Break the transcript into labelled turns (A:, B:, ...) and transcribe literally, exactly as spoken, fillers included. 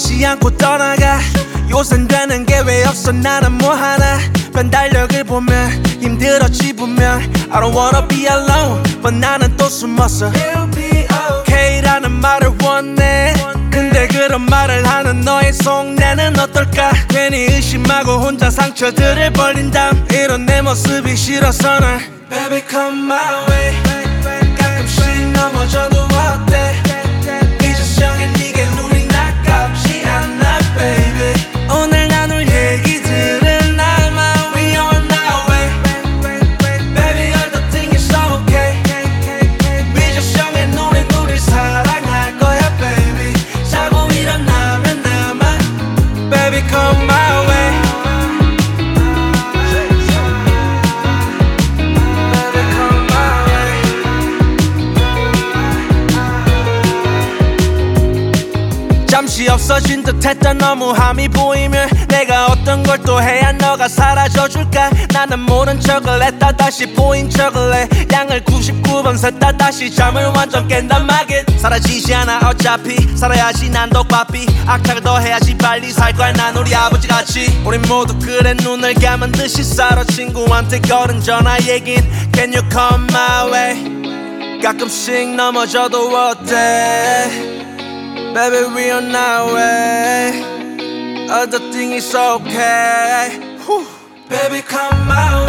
A: 놓지 않고 떠나가. 요샌 되는 게 왜 없어 나는 뭐 하나. 뺀 달력을 보면 힘들었지 분명. I don't wanna be alone but 나는 또 숨었어. It'll be okay 라는 말을 원해. 근데 그런 말을 하는 너의 속내는 어떨까. 괜히 의심하고 혼자 상처들을 벌린 다음 이런 내 모습이 싫어서 난 Baby come my way. 가끔씩 넘어져도 어때. 이제성에 네게 눈이 나깝지 않아 baby. 오늘 나눌 얘기들은 나만 We on our way. Baby all the thing is okay. 이제성에 눈이 우릴 사랑할 거야 baby. 자고 일어나면 나만 Baby come my way. 잠시 없어진 듯했던 너무함이 보이면 내가 어떤 걸 또 해야 너가 사라져줄까. 나는 모른 척을 했다 다시 보인 척을 해. 양을 구십구 번 샜다 다시 잠을 완전 깬단 말이야. 사라지지 않아 어차피 살아야지 난 더 바삐. 악착을 더 해야지 빨리 살 거야 난 우리 아버지같이. 우린 모두 그래 눈을 감은 듯이 살아. 친구한테 걸은 전화 얘긴 Can you come my way. 가끔씩 넘어져도 어때. Baby we on our way. Other thing is okay. Whew. Baby come my way.